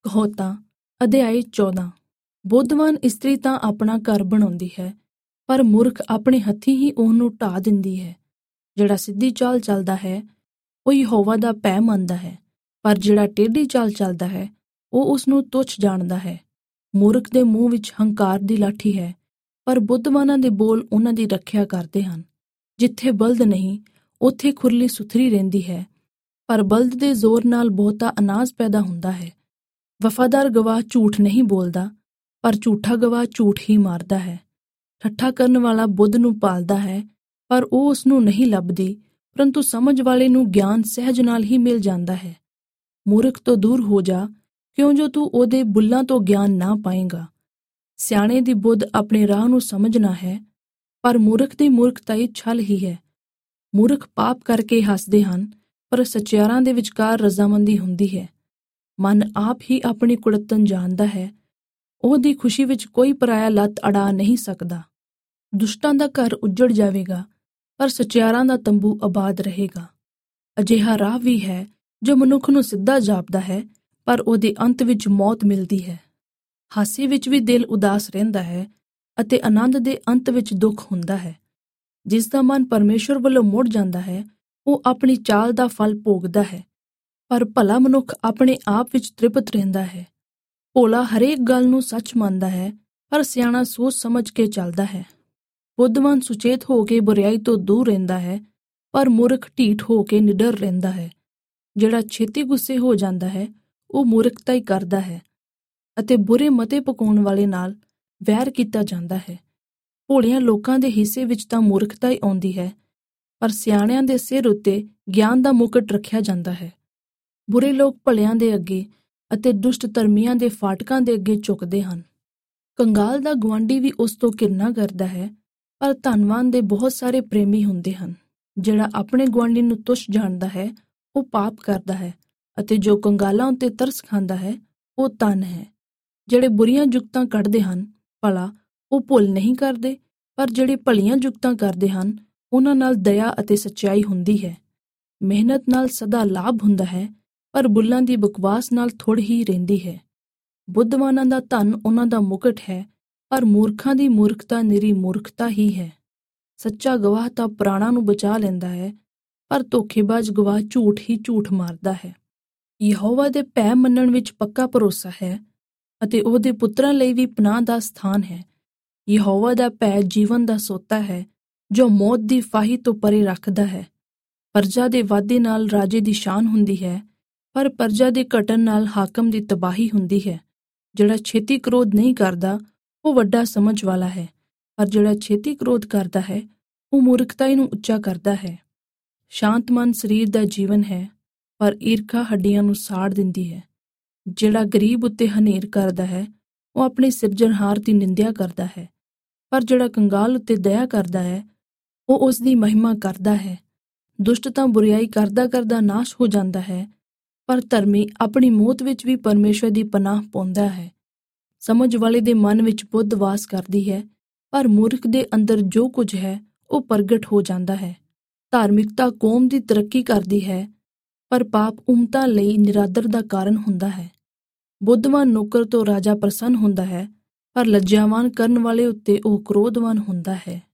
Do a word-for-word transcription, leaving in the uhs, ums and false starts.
ਕਹੋਤਾ ਅਧਿਆਇ ਚੌਦਾਂ। ਬੁੱਧਵਾਨ ਇਸਤਰੀ ਤਾਂ ਆਪਣਾ ਘਰ ਬਣਾਉਂਦੀ ਹੈ, ਪਰ ਮੂਰਖ ਆਪਣੇ ਹੱਥੀਂ ਹੀ ਉਹਨੂੰ ਢਾਹ ਦਿੰਦੀ ਹੈ। ਜਿਹੜਾ ਸਿੱਧੀ ਚਾਲ ਚੱਲਦਾ ਹੈ ਉਹ ਯਹੋਵਾ ਦਾ ਭੈ ਮੰਨਦਾ ਹੈ, ਪਰ ਜਿਹੜਾ ਟੇਢੀ ਚਾਲ ਚੱਲਦਾ ਹੈ ਉਹ ਉਸਨੂੰ ਤੁੱਛ ਜਾਣਦਾ ਹੈ। ਮੂਰਖ ਦੇ ਮੂੰਹ ਵਿੱਚ ਹੰਕਾਰ ਦੀ ਲਾਠੀ ਹੈ, ਪਰ ਬੁੱਧਵਾਨਾਂ ਦੇ ਬੋਲ ਉਹਨਾਂ ਦੀ ਰੱਖਿਆ ਕਰਦੇ ਹਨ। ਜਿੱਥੇ ਬਲਦ ਨਹੀਂ ਉੱਥੇ ਖੁਰਲੀ ਸੁਥਰੀ ਰਹਿੰਦੀ ਹੈ, ਪਰ ਬਲਦ ਦੇ ਜ਼ੋਰ ਨਾਲ ਬਹੁਤਾ ਅਨਾਜ ਪੈਦਾ ਹੁੰਦਾ ਹੈ। ਵਫ਼ਾਦਾਰ ਗਵਾਹ ਝੂਠ ਨਹੀਂ ਬੋਲਦਾ, ਪਰ ਝੂਠਾ ਗਵਾਹ ਝੂਠ ਹੀ ਮਾਰਦਾ ਹੈ। ਠੱਠਾ ਕਰਨ ਵਾਲਾ ਬੁੱਧ ਨੂੰ ਭਾਲਦਾ ਹੈ, ਪਰ ਉਹ ਉਸਨੂੰ ਨਹੀਂ ਲੱਭਦੀ, ਪਰੰਤੂ ਸਮਝ ਵਾਲੇ ਨੂੰ ਗਿਆਨ ਸਹਿਜ ਨਾਲ ਹੀ ਮਿਲ ਜਾਂਦਾ ਹੈ। ਮੂਰਖ ਤੋਂ ਦੂਰ ਹੋ ਜਾ, ਕਿਉਂ ਜੋ ਤੂੰ ਉਹਦੇ ਬੁੱਲਾਂ ਤੋਂ ਗਿਆਨ ਨਾ ਪਾਏਂਗਾ। ਸਿਆਣੇ ਦੀ ਬੁੱਧ ਆਪਣੇ ਰਾਹ ਨੂੰ ਸਮਝਣਾ ਹੈ, ਪਰ ਮੂਰਖ ਦੀ ਮੂਰਖਤਾਈ ਛਲ ਹੀ ਹੈ। ਮੂਰਖ ਪਾਪ ਕਰਕੇ ਹੱਸਦੇ ਹਨ, ਪਰ ਸੱਚਿਆਰਾਂ ਦੇ ਵਿਚਕਾਰ ਰਜ਼ਾਮੰਦੀ ਹੁੰਦੀ ਹੈ। ਮਨ ਆਪ ਹੀ ਆਪਣੀ ਕੁੜੱਤਣ ਜਾਣਦਾ ਹੈ, ਉਹਦੀ ਖੁਸ਼ੀ ਵਿੱਚ ਕੋਈ ਪਰਾਇਆ ਲੱਤ ਅੜਾ ਨਹੀਂ ਸਕਦਾ। ਦੁਸ਼ਟਾਂ ਦਾ ਘਰ ਉੱਜੜ ਜਾਵੇਗਾ, ਪਰ ਸੱਚਿਆਰਾਂ ਦਾ ਤੰਬੂ ਆਬਾਦ ਰਹੇਗਾ। ਅਜਿਹਾ ਰਾਹ ਵੀ ਹੈ ਜੋ ਮਨੁੱਖ ਨੂੰ ਸਿੱਧਾ ਜਾਪਦਾ ਹੈ, ਪਰ ਉਹਦੇ ਅੰਤ ਵਿੱਚ ਮੌਤ ਮਿਲਦੀ ਹੈ। ਹਾਸੇ ਵਿੱਚ ਵੀ ਦਿਲ ਉਦਾਸ ਰਹਿੰਦਾ ਹੈ, ਅਤੇ ਆਨੰਦ ਦੇ ਅੰਤ ਵਿੱਚ ਦੁੱਖ ਹੁੰਦਾ ਹੈ। ਜਿਸ ਦਾ ਮਨ ਪਰਮੇਸ਼ੁਰ ਵੱਲੋਂ ਮੁੜ ਜਾਂਦਾ ਹੈ, ਉਹ ਆਪਣੀ ਚਾਲ ਦਾ ਫਲ ਭੋਗਦਾ ਹੈ, ਪਰ ਭਲਾ ਮਨੁੱਖ ਆਪਣੇ ਆਪ ਵਿੱਚ ਤ੍ਰਿਪਤ ਰਹਿੰਦਾ ਹੈ। ਭੋਲਾ ਹਰੇਕ ਗੱਲ ਨੂੰ ਸੱਚ ਮੰਨਦਾ ਹੈ, ਪਰ ਸਿਆਣਾ ਸੋਚ ਸਮਝ ਕੇ ਚੱਲਦਾ ਹੈ। ਬੁੱਧਵਾਨ ਸੁਚੇਤ ਹੋ ਕੇ ਬੁਰਾਈ ਤੋਂ ਦੂਰ ਰਹਿੰਦਾ ਹੈ, ਪਰ ਮੂਰਖ ਢੀਠ ਹੋ ਕੇ ਨਿਡਰ ਰਹਿੰਦਾ ਹੈ। ਜਿਹੜਾ ਛੇਤੀ ਗੁੱਸੇ ਹੋ ਜਾਂਦਾ ਹੈ ਉਹ ਮੂਰਖਤਾ ਹੀ ਕਰਦਾ ਹੈ, ਅਤੇ ਬੁਰੇ ਮਤੇ ਪਕਾਉਣ ਵਾਲੇ ਨਾਲ ਵੈਰ ਕੀਤਾ ਜਾਂਦਾ ਹੈ। ਭੋਲਿਆਂ ਲੋਕਾਂ ਦੇ ਹਿੱਸੇ ਵਿੱਚ ਤਾਂ ਮੂਰਖਤਾ ਹੀ ਆਉਂਦੀ ਹੈ, ਪਰ ਸਿਆਣਿਆਂ ਦੇ ਸਿਰ ਉੱਤੇ ਗਿਆਨ ਦਾ ਮੁਕਟ ਰੱਖਿਆ ਜਾਂਦਾ ਹੈ। ਬੁਰੇ ਲੋਕ ਭਲਿਆਂ ਦੇ ਅੱਗੇ ਅਤੇ ਦੁਸ਼ਟ ਧਰਮੀਆਂ ਦੇ ਫਾਟਕਾਂ ਦੇ ਅੱਗੇ ਝੁਕਦੇ ਹਨ। ਕੰਗਾਲ ਦਾ ਗੁਆਂਢੀ ਵੀ ਉਸ ਤੋਂ ਘਿਰਨਾ ਕਰਦਾ ਹੈ, ਪਰ ਧਨਵਾਨ ਦੇ ਬਹੁਤ ਸਾਰੇ ਪ੍ਰੇਮੀ ਹੁੰਦੇ ਹਨ। ਜਿਹੜਾ ਆਪਣੇ ਗੁਆਂਢੀ ਨੂੰ ਤੁੱਛ ਜਾਣਦਾ ਹੈ ਉਹ ਪਾਪ ਕਰਦਾ ਹੈ, ਅਤੇ ਜੋ ਕੰਗਾਲਾਂ ਉੱਤੇ ਤਰਸ ਖਾਂਦਾ ਹੈ ਉਹ ਧਨ ਹੈ। ਜਿਹੜੇ ਬੁਰੀਆਂ ਜੁਗਤਾਂ ਕੱਢਦੇ ਹਨ ਭਲਾ ਉਹ ਭੁੱਲ ਨਹੀਂ ਕਰਦੇ, ਪਰ ਜਿਹੜੇ ਭਲੀਆਂ ਜੁਗਤਾਂ ਕਰਦੇ ਹਨ ਉਹਨਾਂ ਨਾਲ ਦਇਆ ਅਤੇ ਸੱਚਾਈ ਹੁੰਦੀ ਹੈ। ਮਿਹਨਤ ਨਾਲ ਸਦਾ ਲਾਭ ਹੁੰਦਾ ਹੈ, ਪਰ ਬੁੱਲਾਂ ਦੀ ਬਕਵਾਸ ਨਾਲ ਥੁੜ ਹੀ ਰਹਿੰਦੀ ਹੈ। ਬੁੱਧਵਾਨਾਂ ਦਾ ਧਨ ਉਹਨਾਂ ਦਾ ਮੁਕਟ ਹੈ, ਪਰ ਮੂਰਖਾਂ ਦੀ ਮੂਰਖਤਾ ਨਿਰੀ ਮੂਰਖਤਾ ਹੀ ਹੈ। ਸੱਚਾ ਗਵਾਹ ਤਾਂ ਪ੍ਰਾਣਾਂ ਨੂੰ ਬਚਾ ਲੈਂਦਾ ਹੈ, ਪਰ ਧੋਖੇਬਾਜ਼ ਗਵਾਹ ਝੂਠ ਹੀ ਝੂਠ ਮਾਰਦਾ ਹੈ। ਯਹੋਵਾ ਦੇ ਭੈ ਮੰਨਣ ਵਿੱਚ ਪੱਕਾ ਭਰੋਸਾ ਹੈ, ਅਤੇ ਉਹਦੇ ਪੁੱਤਰਾਂ ਲਈ ਵੀ ਪਨਾਹ ਦਾ ਸਥਾਨ ਹੈ। ਯਹੋਵਾ ਦਾ ਭੈ ਜੀਵਨ ਦਾ ਸੋਤਾ ਹੈ, ਜੋ ਮੌਤ ਦੀ ਫਾਹੀ ਤੋਂ ਪਰੇ ਰੱਖਦਾ ਹੈ। ਪਰਜਾ ਦੇ ਵਾਧੇ ਨਾਲ ਰਾਜੇ ਦੀ ਸ਼ਾਨ ਹੁੰਦੀ ਹੈ, ਪਰ ਪਰਜਾ ਦੇ ਘਟਣ ਨਾਲ ਹਾਕਮ ਦੀ ਤਬਾਹੀ ਹੁੰਦੀ ਹੈ। ਜਿਹੜਾ ਛੇਤੀ ਕ੍ਰੋਧ ਨਹੀਂ ਕਰਦਾ ਉਹ ਵੱਡਾ ਸਮਝ ਵਾਲਾ ਹੈ, ਪਰ ਜਿਹੜਾ ਛੇਤੀ ਕ੍ਰੋਧ ਕਰਦਾ ਹੈ ਉਹ ਮੂਰਖਤਾਈ ਨੂੰ ਉੱਚਾ ਕਰਦਾ ਹੈ। ਸ਼ਾਂਤ ਮਨ ਸਰੀਰ ਦਾ ਜੀਵਨ ਹੈ, ਪਰ ਈਰਖਾ ਹੱਡੀਆਂ ਨੂੰ ਸਾੜ ਦਿੰਦੀ ਹੈ। ਜਿਹੜਾ ਗਰੀਬ ਉੱਤੇ ਹਨੇਰ ਕਰਦਾ ਹੈ ਉਹ ਆਪਣੇ ਸਿਰਜਣਹਾਰ ਦੀ ਨਿੰਦਿਆ ਕਰਦਾ ਹੈ, ਪਰ ਜਿਹੜਾ ਕੰਗਾਲ ਉੱਤੇ ਦਇਆ ਕਰਦਾ ਹੈ ਉਹ ਉਸ ਦੀ ਮਹਿਮਾ ਕਰਦਾ ਹੈ। ਦੁਸ਼ਟ ਤਾਂ ਬੁਰਾਈ ਕਰਦਾ ਕਰਦਾ ਨਾਸ਼ ਹੋ ਜਾਂਦਾ ਹੈ, ਪਰ ਧਰਮੀ ਆਪਣੀ ਮੌਤ ਵਿੱਚ ਵੀ ਪਰਮੇਸ਼ਰ ਦੀ ਪਨਾਹ ਪਾਉਂਦਾ ਹੈ। ਸਮਝ ਵਾਲੇ ਦੇ ਮਨ ਵਿੱਚ ਬੁੱਧ ਵਾਸ ਕਰਦੀ ਹੈ, ਪਰ ਮੂਰਖ ਦੇ ਅੰਦਰ ਜੋ ਕੁਝ ਹੈ ਉਹ ਪ੍ਰਗਟ ਹੋ ਜਾਂਦਾ ਹੈ। ਧਾਰਮਿਕਤਾ ਕੌਮ ਦੀ ਤਰੱਕੀ ਕਰਦੀ ਹੈ, ਪਰ ਪਾਪ ਉਮਤਾਂ ਲਈ ਨਿਰਾਦਰ ਦਾ ਕਾਰਨ ਹੁੰਦਾ ਹੈ। ਬੁੱਧਵਾਨ ਨੌਕਰ ਤੋਂ ਰਾਜਾ ਪ੍ਰਸੰਨ ਹੁੰਦਾ ਹੈ, ਪਰ ਲੱਜਿਆਵਾਨ ਕਰਨ ਵਾਲੇ ਉੱਤੇ ਉਹ ਕ੍ਰੋਧਵਾਨ ਹੁੰਦਾ ਹੈ।